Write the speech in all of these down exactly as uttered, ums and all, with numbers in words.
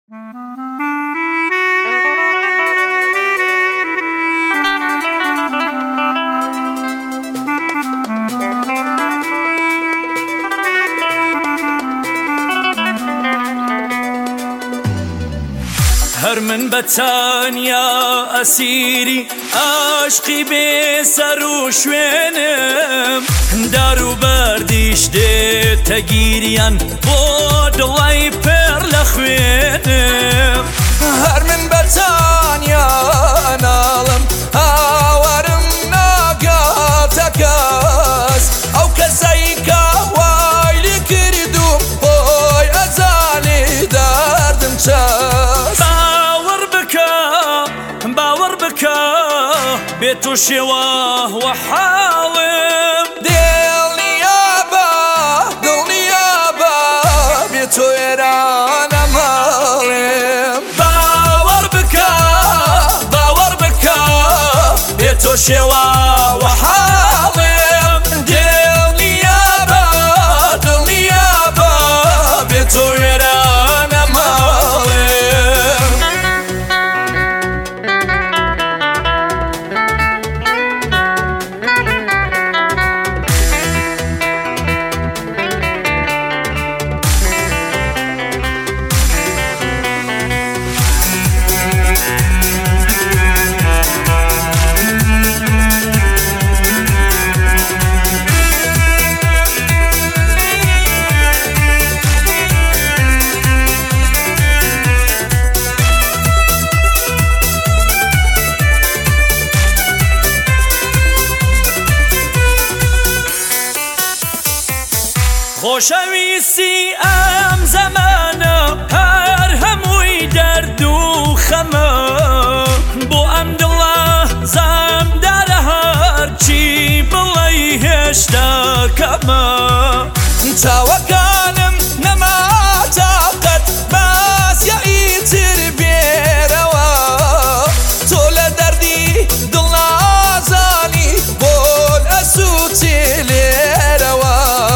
هر من بتانیا اسیری عشقی بی سر و شوینم دارو بردیش ده تگیریان با دلای پر لخوینم هر من بتانیا نالم آورم ناگاتکاس او کسی که وایلی کردم بای ازالی دردم چاس بيتو شواه وحاوم دلني يابا دلني يابا بيتو يران مالم باور بكا باور بكا بيتو شواه وحاوم دلني يابا دلني يابا بيتو يران مالم خوشویستی ام زمانه هر هموی درد و خمه بو ام دله زم در هر چی بلای هشتا کمه تاوەکانم نەما تاقەت باسیایی تر بێرەوە تۆ لە دەردی دڵ نازانی بۆن ئەسووتی لێرەوە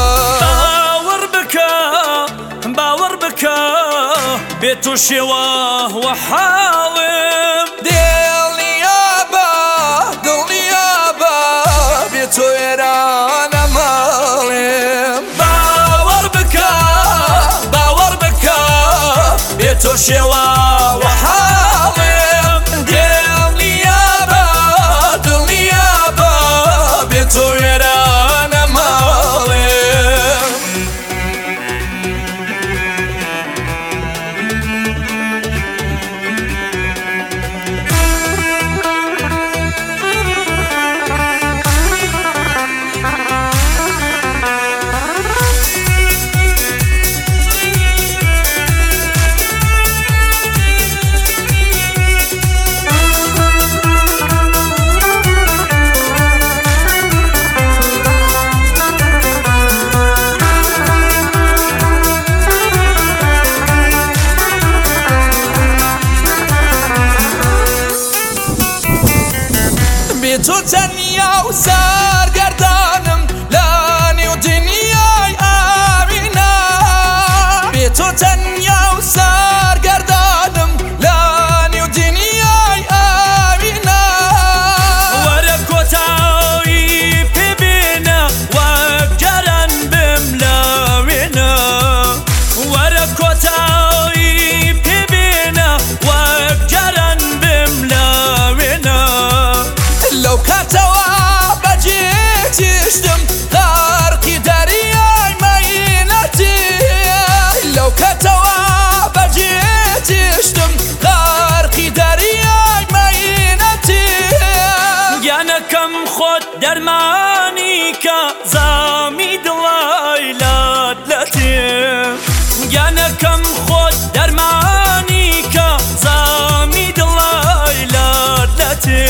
بيتو شواه وحاوم دلني يابا دلني يابا بيتو يران مالم باور بكا باور بكا بيتو شواه وحاوم دلني يابا دلني يابا بيتو يران مالم بێتۆ تەنیا و سەرگەردانم لە نێو دنیای ئاوینە بێتۆ تەنیا و سەرگەردانم لە نێو دنیای ئاوینە وەرە کۆتایی پێ بێنە وەک جاران بم لاوێنە وەرە کۆتایی پێ بێنە وەک جاران بم لاوێنە لەو کاتەوە بەجێتیشتم غەرقی دەریای مەینەتی لەو کاتەوە بەجێتیشتم غەرقی دەریای مەینەتی گیانەکەم خۆت دەرمانی کە زامی دڵای لات لەتێ گیانەکەم خۆت دەرمانی کە زامی دڵای لات لەتێ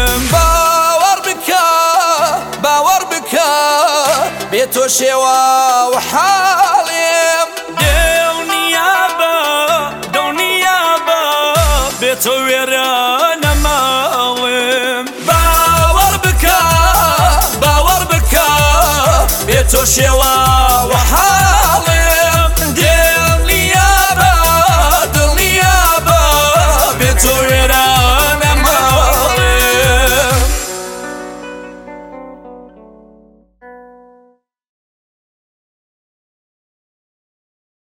بێتۆ شێوە و حاڵێم دڵنی یابە دڵنی یابە بێتۆ وێرە نەماڵێم باوەڕ بکە باوەڕ بکە بێتۆ شێوە و حاڵێم دڵنی یابە دڵنی یابە وێرە